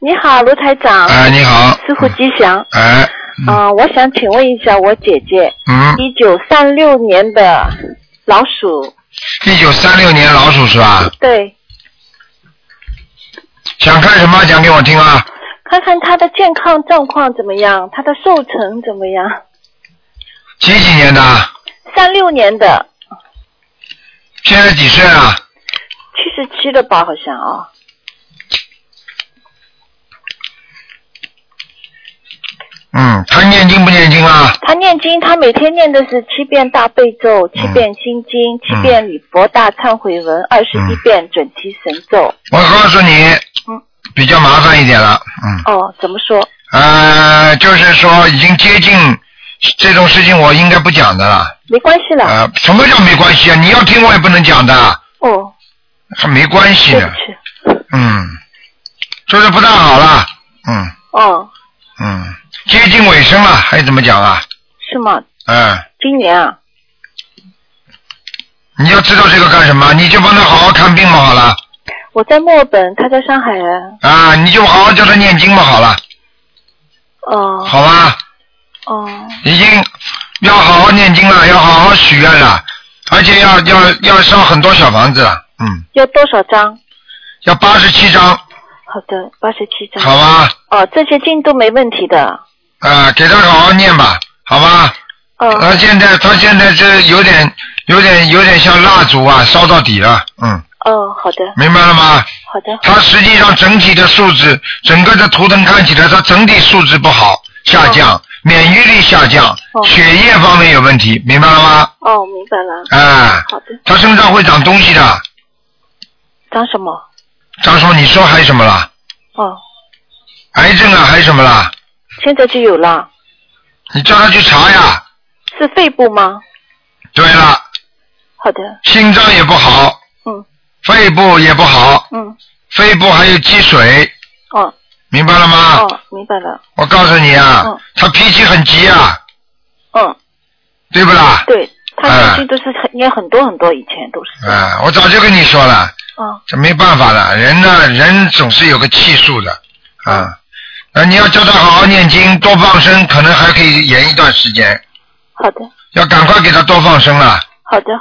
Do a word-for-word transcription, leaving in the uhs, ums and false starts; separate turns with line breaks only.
你好，卢台长。
哎，你好。
师傅吉祥。
哎。
嗯、呃，我想请问一下我姐姐。
嗯。
一九三六年的老鼠。
一九三六年老鼠是吧？
对。
想看什么？讲给我听啊。
看看她的健康状况怎么样，她的寿程怎么样？
几几年的？
三六年的。
现在几岁啊？
七十七了吧，好像啊。
嗯，他念经不念经啊？
他念经，他每天念的是七遍大悲咒，七遍心经，七、嗯、遍礼佛大忏悔文，二十一遍准提神咒。
我告诉你，嗯，比较麻烦一点了，嗯。
哦，怎么说？
呃，就是说已经接近这种事情，我应该不讲的了。
没关系了。
呃，什么叫没关系啊？你要听我也不能讲的。
哦。
还没关系呢。嗯，就是不大好了，嗯。
哦。
嗯。接近尾声了，还怎么讲啊？
是吗？
嗯。
今年啊。
你要知道这个干什么？你就帮他好好看病嘛，好了。
我在墨尔本，他在上海啊。
啊，你就好好叫他念经嘛，好了。
哦。
好吧。
哦。
已经要好好念经了，要好好许愿了，而且要要要烧很多小房子了，嗯。
要多少张？
要八十七张。
好的，八十七张。
好吧。
哦，这些进度没问题的。
啊，给他好好念吧，好吧。
哦。
他现在他现在这有点有点有点像蜡烛啊，烧到底了，嗯。
哦，好的。
明白了吗？
好的。
他实际上整体的素质，整个的图腾看起来，他整体素质不好，下降，哦、免疫力下降、哦，血液方面有问题，明白了吗？
哦，明白了。
哎。
好的。
他身上会长东西的。
长什么？
长什么？你说还有什么了？
哦。
癌症啊，还有什么了？
现在就有了。
你叫他去查呀。
是肺部吗？
对了。
好的。
心脏也不好。
嗯。
肺部也不好。
嗯。
肺部还有积水。
哦。
明白了吗？
哦，明白了。
我告诉你啊，
嗯、
他脾气很急啊。
嗯。
对不啦？
对，他脾气都是很念、嗯、很多很多，以前都是。
啊，我早就跟你说了。
嗯。
这没办法的，人呢，人总是有个气数的啊。嗯呃，你要叫他好好念经，多放生，可能还可以延一段时间。
好的。
要赶快给他多放生了。
好的。